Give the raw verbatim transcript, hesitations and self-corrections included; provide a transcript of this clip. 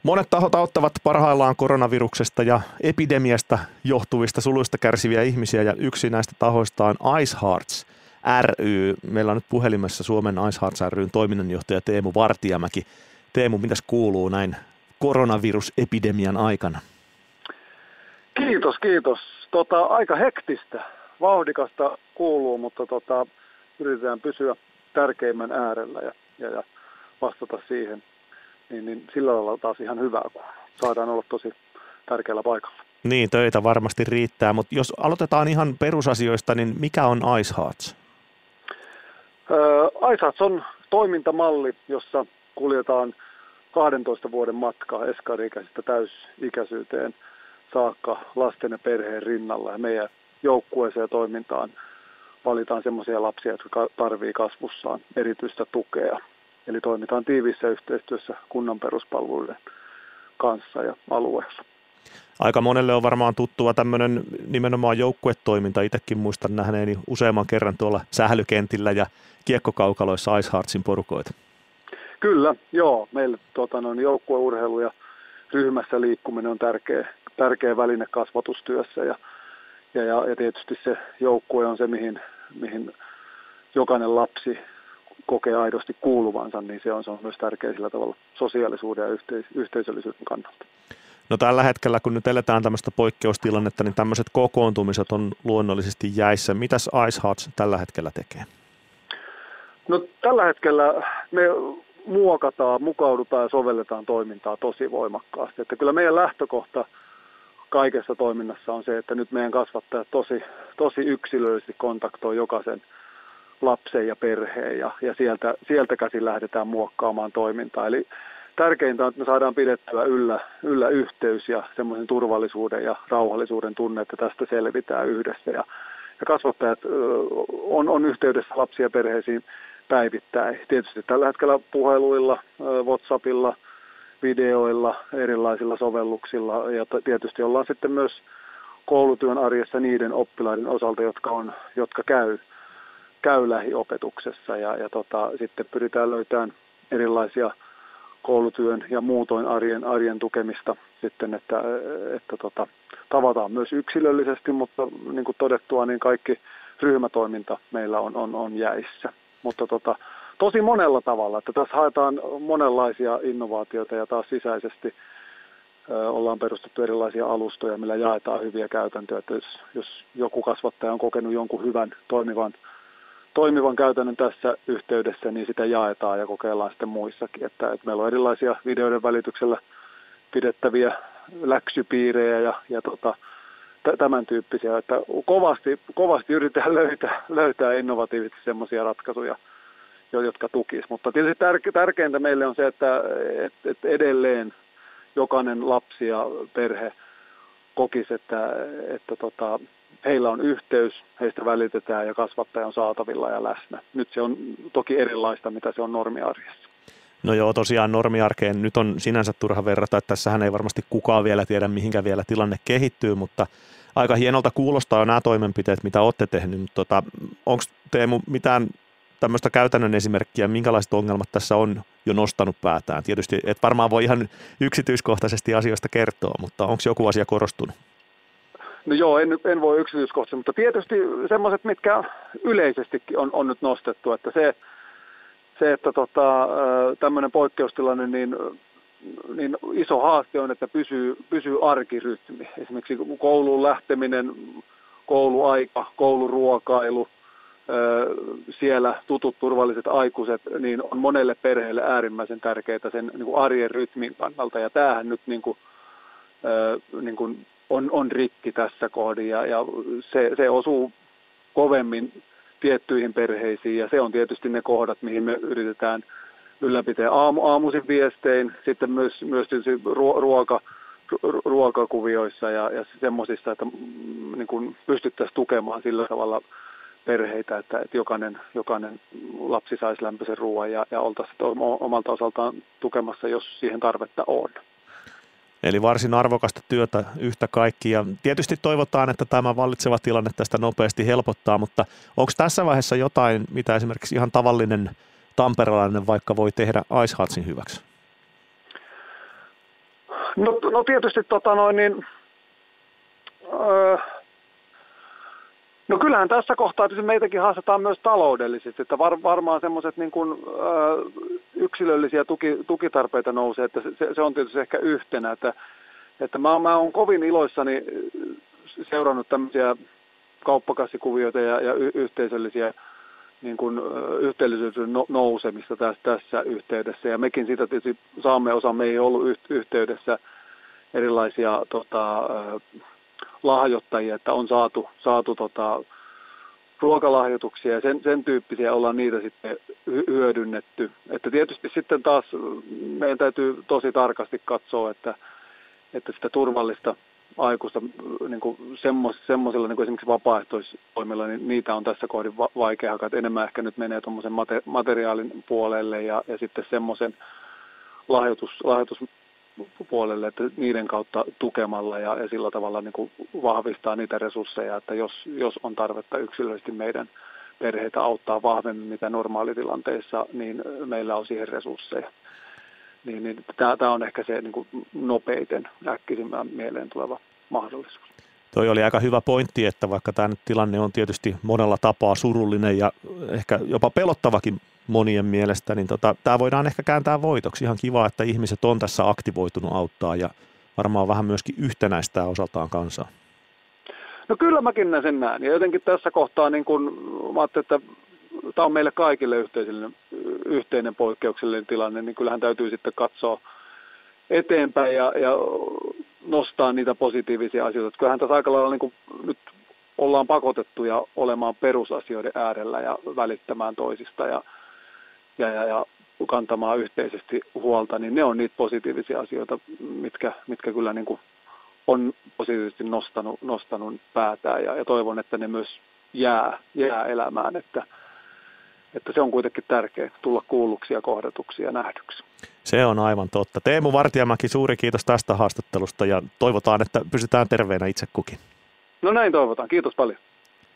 Monet tahot auttavat parhaillaan koronaviruksesta ja epidemiasta johtuvista suluista kärsiviä ihmisiä, ja yksi näistä tahoista on Ice Hearts ry. Meillä on nyt puhelimessa Suomen Ice Hearts ry:n toiminnanjohtaja Teemu Vartijamäki. Teemu, mitäs kuuluu näin koronavirusepidemian aikana? Kiitos, kiitos. Tota, aika hektistä, vauhdikasta kuuluu, mutta tota, yritetään pysyä tärkeimmän äärellä ja, ja, ja vastata siihen. Niin, niin sillä lailla taas ihan hyvää, kun saadaan olla tosi tärkeällä paikalla. Niin, töitä varmasti riittää, mutta jos aloitetaan ihan perusasioista, niin mikä on Ice Hearts? Öö, Ice Hearts on toimintamalli, jossa kuljetaan kahdentoista vuoden matkaa eskari-ikäisestä täysikäisyyteen saakka lasten ja perheen rinnalla. Ja meidän joukkueeseen ja toimintaan valitaan semmoisia lapsia, jotka tarvitsevat kasvussaan erityistä tukea. Eli toimitaan tiiviissä yhteistyössä kunnan peruspalveluiden kanssa ja alueella. Aika monelle on varmaan tuttua tämmöinen nimenomaan joukkuetoiminta. Itsekin muistan nähneeni useamman kerran tuolla sählykentillä ja kiekkokaukaloissa Ice Heartsin porukoita. Kyllä, joo. Meille tuota, noin joukkueurheilu ja ryhmässä liikkuminen on tärkeä, tärkeä väline kasvatustyössä. Ja, ja, ja tietysti se joukkue on se, mihin, mihin jokainen lapsi kokee aidosti kuuluvansa, niin se on, se on myös tärkeä sillä tavalla sosiaalisuuden ja yhteis- yhteisöllisyyden kannalta. No tällä hetkellä, kun nyt eletään tämmöistä poikkeustilannetta, niin tämmöiset kokoontumiset on luonnollisesti jäissä. Mitäs Ice Hearts tällä hetkellä tekee? No tällä hetkellä me muokataan, mukaudutaan ja sovelletaan toimintaa tosi voimakkaasti. Että kyllä meidän lähtökohta kaikessa toiminnassa on se, että nyt meidän kasvattajat tosi, tosi yksilöllisesti kontaktoi jokaisen lapsen ja perheen ja, ja sieltä, sieltä käsin lähdetään muokkaamaan toimintaa. Eli tärkeintä on, että me saadaan pidettyä yllä, yllä yhteys ja semmoisen turvallisuuden ja rauhallisuuden tunne, että tästä selvitään yhdessä. Ja, ja kasvattajat ö, on, on yhteydessä lapsia ja perheisiin päivittäin. Tietysti tällä hetkellä puheluilla, ö, WhatsAppilla, videoilla, erilaisilla sovelluksilla ja t- tietysti ollaan sitten myös koulutyön arjessa niiden oppilaiden osalta, jotka, on, jotka käy, käy lähiopetuksessa ja, ja tota, sitten pyritään löytämään erilaisia koulutyön ja muutoin arjen, arjen tukemista sitten, että, että tota, tavataan myös yksilöllisesti, mutta niin kuin todettua, niin kaikki ryhmätoiminta meillä on, on, on jäissä. Mutta tota, tosi monella tavalla, että tässä haetaan monenlaisia innovaatioita ja taas sisäisesti ö, ollaan perustettu erilaisia alustoja, millä jaetaan hyviä käytäntöjä. Että jos, jos joku kasvattaja on kokenut jonkun hyvän toimivan toimivan käytännön tässä yhteydessä, niin sitä jaetaan ja kokeillaan sitten muissakin. Että, että meillä on erilaisia videoiden välityksellä pidettäviä läksypiirejä ja, ja tota, t- tämän tyyppisiä. Että kovasti, kovasti yritetään löytää, löytää innovatiivisesti semmoisia ratkaisuja, jotka tukisivat. Mutta tietysti tärke- tärkeintä meille on se, että et, et edelleen jokainen lapsi ja perhe kokisi, että, että tota, heillä on yhteys, heistä välitetään ja kasvattaja on saatavilla ja läsnä. Nyt se on toki erilaista, mitä se on normiarjessa. No joo, tosiaan normiarkeen nyt on sinänsä turha verrata, että tässähän ei varmasti kukaan vielä tiedä, mihinkä vielä tilanne kehittyy, mutta aika hienolta kuulostaa jo nämä toimenpiteet, mitä olette tehneet. Mutta tota, onko Teemu mitään tämmöistä käytännön esimerkkiä, minkälaiset ongelmat tässä on jo nostanut päätään? Tietysti et varmaan voi ihan yksityiskohtaisesti asioista kertoa, mutta onko joku asia korostunut? No joo, en, en voi yksityiskohtaisesti, mutta tietysti semmoiset, mitkä yleisestikin on, on nyt nostettu, että se, se että tota, tämmöinen poikkeustilanne, niin, niin iso haaste on, että pysyy, pysyy arkirytmi. Esimerkiksi kouluun lähteminen, kouluaika, kouluruokailu, siellä tutut turvalliset aikuiset, niin on monelle perheelle äärimmäisen tärkeää sen niin kuin arjen rytmin kannalta, ja tämähän nyt niin kuin, niin kuin On, on rikki tässä kohdin ja, ja se, se osuu kovemmin tiettyihin perheisiin ja se on tietysti ne kohdat, mihin me yritetään ylläpitää aamu, aamuisin viestein, sitten myös, myös ruoka, ruokakuvioissa ja, ja semmoisissa, että niin kun pystyttäisiin tukemaan sillä tavalla perheitä, että, että jokainen, jokainen lapsi saisi lämpöisen ruoan ja, ja oltaisiin omalta osaltaan tukemassa, jos siihen tarvetta on. Eli varsin arvokasta työtä yhtä kaikki, ja tietysti toivotaan, että tämä vallitseva tilanne tästä nopeasti helpottaa, mutta onko tässä vaiheessa jotain, mitä esimerkiksi ihan tavallinen tamperelainen vaikka voi tehdä Ice Heartsin hyväksi? No, no tietysti tota noin, niin, öö, no kyllähän tässä kohtaa että meitäkin haastetaan myös taloudellisesti, että var, varmaan semmoiset niin kuin, öö, yksilöllisiä tuki, tukitarpeita nousee, että se, se on tietysti ehkä yhtenä, että, että mä, mä oon kovin iloissani seurannut tämmöisiä kauppakassikuvioita ja, ja y- yhteisöllisiä niin kuin, yhteisöllisyyden nousemista tässä, tässä yhteydessä, ja mekin siitä tietysti saamme osa, me ei ollut yhteydessä erilaisia tota, lahjoittajia, että on saatu, saatu tota, ruokalahjoituksia ja sen, sen tyyppisiä ollaan niitä sitten hyödynnetty. Että tietysti sitten taas meidän täytyy tosi tarkasti katsoa, että, että sitä turvallista aikuista niin kuin semmoisilla niin kuin esimerkiksi vapaaehtoistoimilla, niin niitä on tässä kohdin va- vaikea hakata. Enemmän ehkä nyt menee tuommoisen mate- materiaalin puolelle ja, ja sitten semmoisen lahjoitus, lahjoituspuolelle, että niiden kautta tukemalla ja, ja sillä tavalla niin kuin vahvistaa niitä resursseja, että jos, jos on tarvetta yksilöllisesti meidän perheitä auttaa vahvemmin mitä normaalitilanteissa, niin meillä on siihen resursseja. Niin, niin, tämä on ehkä se niin kuin nopeiten äkkisimmään mieleen tuleva mahdollisuus. Toi oli aika hyvä pointti, että vaikka tämä tilanne on tietysti monella tapaa surullinen ja ehkä jopa pelottavakin monien mielestä, niin tota, tämä voidaan ehkä kääntää voitoksi. Ihan kiva, että ihmiset on tässä aktivoitunut auttaa ja varmaan vähän myöskin yhtenäistää osaltaan kansaa. No kyllä mäkin näen sen näen. Ja jotenkin tässä kohtaa niin kun, mä ajattelin, että tämä on meille kaikille yhteisellinen, yhteinen poikkeuksellinen tilanne, niin kyllähän täytyy sitten katsoa eteenpäin ja, ja nostaa niitä positiivisia asioita. Kyllähän tässä aika lailla niin kuin nyt ollaan pakotettuja olemaan perusasioiden äärellä ja välittämään toisista ja, ja, ja, ja kantamaan yhteisesti huolta, niin ne on niitä positiivisia asioita, mitkä, mitkä kyllä niin kuin on positiivisesti nostanut, nostanut päätään ja, ja toivon, että ne myös jää, jää elämään, että että se on kuitenkin tärkeää tulla kuulluksi ja kohdatuksi ja nähdyksi. Se on aivan totta. Teemu Vartiamäki, suuri kiitos tästä haastattelusta ja toivotaan, että pysytään terveenä itse kukin. No näin toivotaan. Kiitos paljon.